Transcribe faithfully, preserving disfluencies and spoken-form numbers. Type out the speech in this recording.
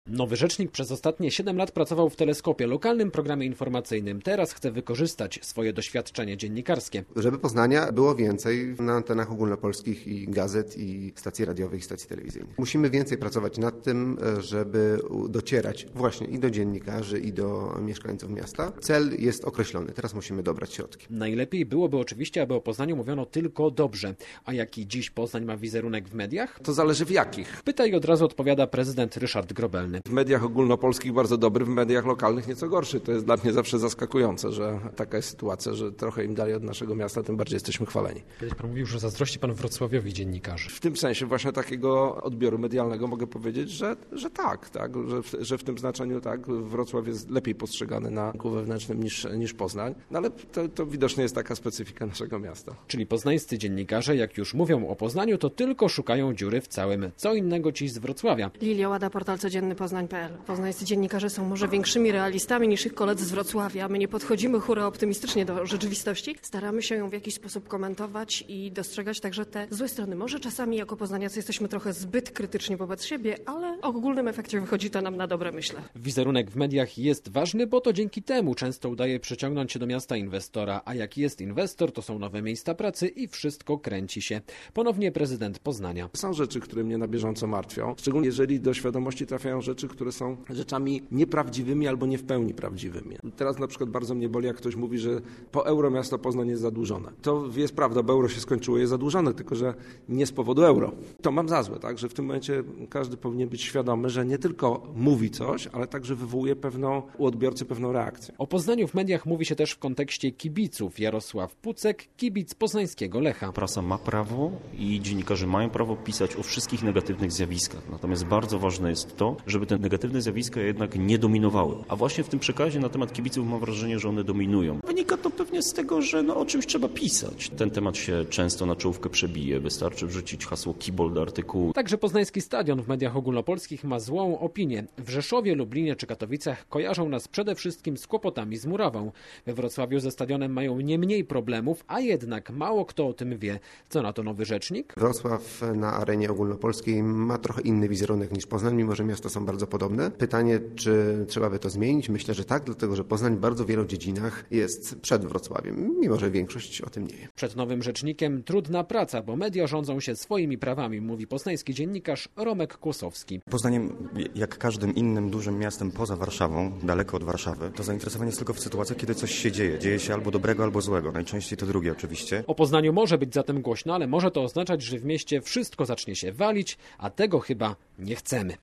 Nowy rzecznik przez ostatnie siedem lat pracował w Teleskopie, lokalnym programie informacyjnym. Teraz chce wykorzystać swoje doświadczenie dziennikarskie. Żeby Poznania było więcej na antenach ogólnopolskich i gazet, i stacji radiowych, i stacji telewizyjnych. Musimy więcej pracować nad tym, żeby docierać właśnie i do dziennikarzy, i do mieszkańców miasta. Cel jest określony, teraz musimy dobrać środki. Najlepiej byłoby oczywiście, aby o Poznaniu mówiono tylko dobrze. A jaki dziś Poznań ma wizerunek w mediach? To zależy w jakich. Pyta i od razu odpowiada prezydent Ryszard Grobelny. W mediach ogólnopolskich bardzo dobry, w mediach lokalnych nieco gorszy. To jest dla mnie zawsze zaskakujące, że taka jest sytuacja, że trochę im dalej od naszego miasta, tym bardziej jesteśmy chwaleni. Kiedyś pan mówił, że zazdrości pan Wrocławiowi dziennikarzy. W tym sensie właśnie takiego odbioru medialnego mogę powiedzieć, że, że tak, tak że, w, że w tym znaczeniu tak, Wrocław jest lepiej postrzegany na rynku wewnętrznym niż, niż Poznań, no ale to, to widocznie jest taka specyfika naszego miasta. Czyli poznańscy dziennikarze, jak już mówią o Poznaniu, to tylko szukają dziury w całym. Co innego ci z Wrocławia. Lilia Łada, portal codzienny poznań kropka pe el. Poznańscy dziennikarze są może większymi realistami niż ich koledzy z Wrocławia. My nie podchodzimy hura optymistycznie do rzeczywistości. Staramy się ją w jakiś sposób komentować i dostrzegać także te złe strony. Może czasami jako poznaniacy jesteśmy trochę zbyt krytyczni wobec siebie, ale w ogólnym efekcie wychodzi to nam na dobre, myślę. Wizerunek w mediach jest ważny, bo to dzięki temu często udaje przyciągnąć się do miasta inwestora, a jak jest inwestor, to są nowe miejsca pracy i wszystko kręci się. Ponownie prezydent Poznania. Są rzeczy, które mnie na bieżąco martwią, szczególnie jeżeli do świadomości trafiają rzeczy, które są rzeczami nieprawdziwymi albo nie w pełni prawdziwymi. Teraz na przykład bardzo mnie boli, jak ktoś mówi, że po euro miasto Poznań jest zadłużone. To jest prawda, bo euro się skończyło, jest zadłużone, tylko że nie z powodu euro. To mam za złe, tak, że w tym momencie każdy powinien być świadomy, że nie tylko mówi coś, ale także wywołuje pewną, u odbiorcy pewną reakcję. O Poznaniu w mediach mówi się też w kontekście kibiców. Jarosław Pucek, kibic poznańskiego Lecha. Prasa ma prawo i dziennikarze mają prawo pisać o wszystkich negatywnych zjawiskach. Natomiast bardzo ważne jest to, żeby te negatywne zjawiska jednak nie dominowały. A właśnie w tym przekazie na temat kibiców mam wrażenie, że one dominują. Wynika to pewnie z tego, że no, o czymś trzeba pisać. Ten temat się często na czołówkę przebije. Wystarczy wrzucić hasło kibol do artykułu. Także poznański stadion w mediach ogólnopolskich ma złą opinię. W Rzeszowie, Lublinie czy Katowicach kojarzą nas przede wszystkim z kłopotami z murawą. We Wrocławiu ze stadionem mają nie mniej problemów, a jednak mało kto o tym wie. Co na to nowy rzecznik? Wrocław na arenie ogólnopolskiej ma trochę inny wizerunek niż Poznań, mimo że miasta są bardzo podobne. Pytanie, czy trzeba by to zmienić? Myślę, że tak, dlatego że Poznań w bardzo wielu dziedzinach jest przed Wrocławiem, mimo że większość o tym nie wie. Przed nowym rzecznikiem trudna praca, bo media rządzą się swoimi prawami, mówi poznański dziennikarz Romek Kłosowski. Poznaniem, jak każdym innym dużym miastem poza Warszawą, daleko od Warszawy, to zainteresowanie jest tylko w sytuacjach, kiedy coś się dzieje. Dzieje się albo dobrego, albo złego. Najczęściej to drugie oczywiście. O Poznaniu może być zatem głośno, ale może to oznaczać, że w mieście wszystko zacznie się walić, a tego chyba nie chcemy.